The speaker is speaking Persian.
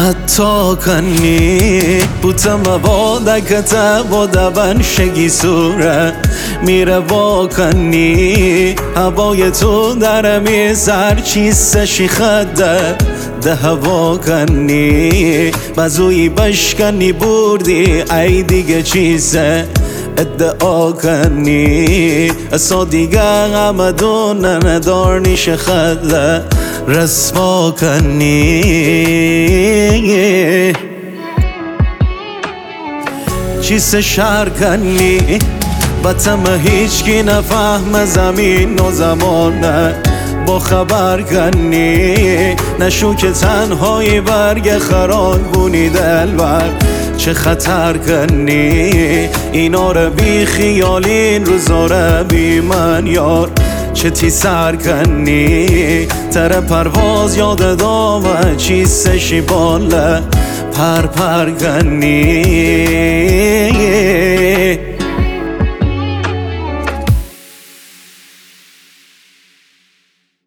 حتی کنی بوتم وادکت بودبن شگی سوره میره با کنی هوای تو درمی سر چیستشی خده ده هوا کنی بزوی بشکنی بردی ای دیگه چیزه ادعا کنی اصا دیگه غمدون ندار نیشه خده رسوا کنی چیز شهر کنی بطم هیچ کی نفهم زمین و زمانه با خبر کنی نشو که تنهایی برگ خران بونی دلبر چه خطر کنی اینا رو بی خیالین روزا رو بی من یار چه تی سر کنی تر پرواز یاد دامه چیستشی باله پر کنی